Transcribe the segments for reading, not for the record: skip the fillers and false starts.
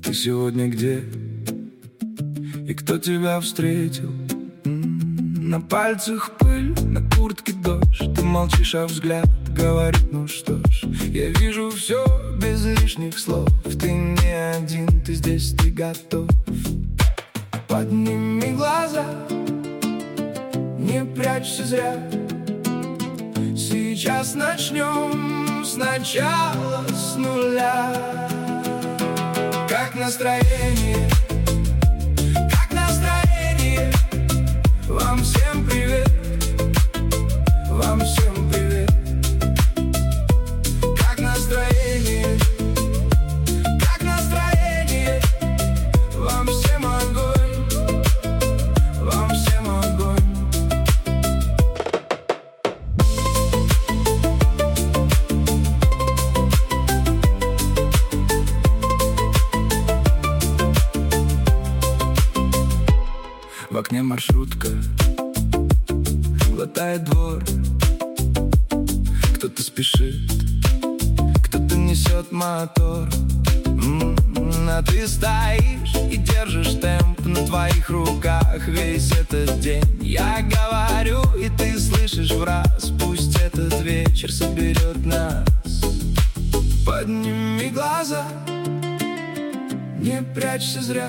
Ты сегодня где? И кто тебя встретил? На пальцах пыль, на куртке дождь. Ты молчишь, а взгляд говорит: ну что ж, я вижу все без лишних слов. Ты не один, ты здесь, ты готов. Подними глаза, не прячься зря. Сейчас начнем сначала, с нуля. Как настроение? Как настроение? Вам всем привет, вам всем привет. Как настроение? Как настроение? Вам всем огонь, вам всем огонь. В окне маршрутка глотает двор. Кто-то спешит, кто-то несет мотор. А ты стоишь и держишь темп. На твоих руках весь этот день. Я говорю, и ты слышишь враз. Пусть этот вечер соберет нас. Подними глаза, не прячься зря.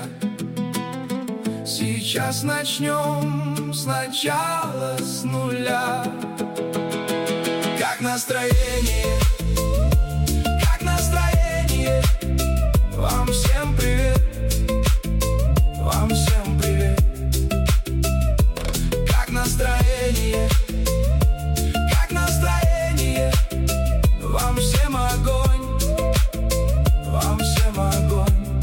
Сейчас начнем сначала, с нуля. Как настроение? Как настроение? Вам всем привет, вам всем привет. Как настроение? Как настроение? Вам всем огонь, вам всем огонь.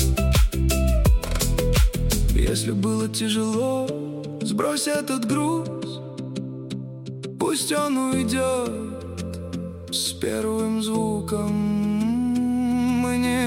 Если было тяжело, сбрось этот груз. Пусть он уйдет с первым звуком. Мы не